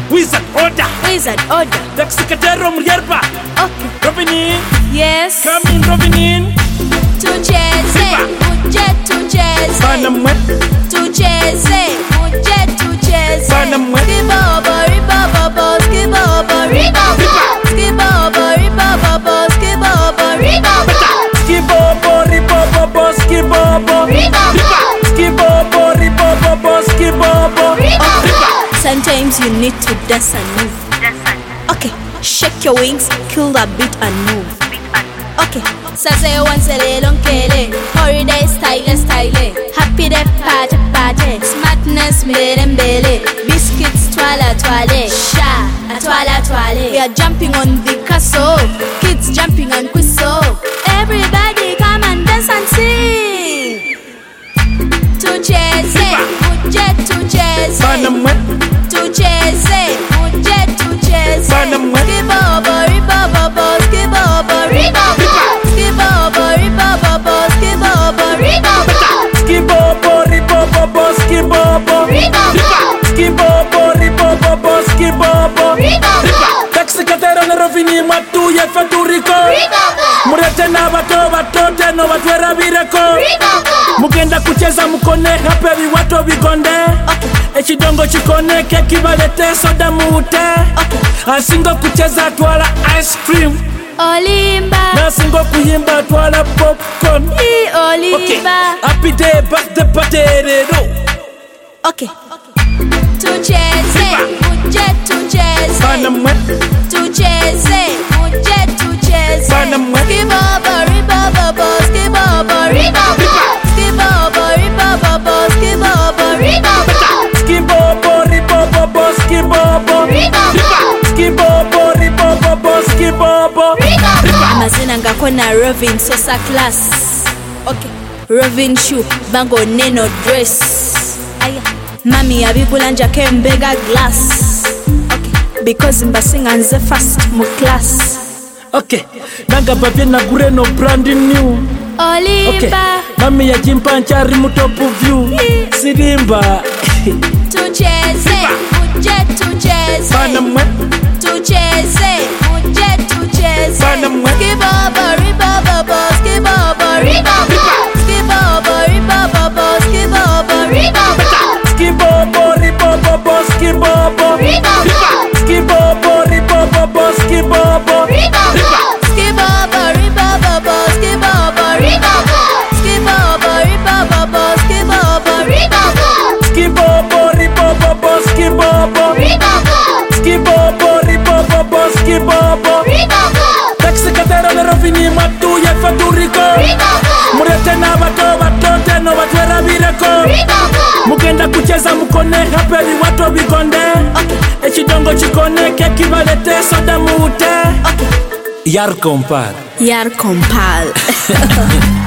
Wizard order. Wizard order. Taxicatero Mrierpa. Okay. Robin in. Yes. Come in, Robin in. Tucheze, uje tucheze. Banamwe. Tucheze, uje tucheze. Banamwe. Skibobo, ribobo, skibobo, ribobo. Skibobo, ribobo, skibobo, ribobo. Skibobo, ribobo, skibobo. Ribobo. Skibobo, ribobo, skibobo. Sometimes you need to dance and move. Okay, shake your wings, kill that beat and move. Okay, Saze once a little kele, holiday style. Happy day party. Smartness mbele. Biscuits twala, sha twale. We are jumping on the castle, kids jumping and whistle. Everybody come and dance and sing. Tucheze, uje tucheze. Banamwe. Tucheze, uje tucheze. Banamwe. Skibobo, ribobo, skibobo, ribobo. Skibobo, ribobo, skibobo, ribobo. Skibobo, ribobo, skibobo. Skibobo, ribobo, skibobo. Taxicatero ne rovini matu ye fedurico. Murete na bato teno batwera bireko. Mugenda kucheza mukone hapevi watu bigonde. Ekidongo chikoneke kibalete soda mute. Asingo kucheza twala ice cream. Olimba. Nasingo kuyimba twala popcorn. Olimba. Okay. Happy day birthday party. Okay. Tucheze, uje tucheze. Banamwe. Tucheze, uje tucheze. Banamwe. Skibobo, ribobo, skibobo, ribobo. Skibobo, ribobo, skibobo, ribobo. Skibobo, ribobo, skibobo. Skibobo, ribobo, skibobo. Amazina ngakona Rovin Sosa class. Okay. Rovin shoe, bango neno dress. Aya. Mami abigulanja kembega glass. Okay. Because mbasinga nze fast mu class. Okay. Nanga babye na gureno brand new. Olimba. Okay. Mami ya jimpa nchari mu top view. Sirimba. Tucheze, uje tucheze. Banamwe. Tucheze, uje tucheze. Banamwe. Skibobo, ribobo, skibobo, ribobo. Skibobo, ribobo, skibobo, ribobo. Skibobo, ribobo, skibobo. Skibobo, ribobo, skibobo. Skibobo, ribobo, skibobo, ribobo. Skibobo, ribobo, skibobo, ribobo. Skibobo, ribobo, skibobo. Skibobo, ribobo, skibobo. Taxicatero ne rovini matu ye fedurico. Murete na bato teno batwera bireko. Mugenda kucheza mukone hapevi watu bigonde. Ekidongo chikoneke kibalete soda mute. Yar compal.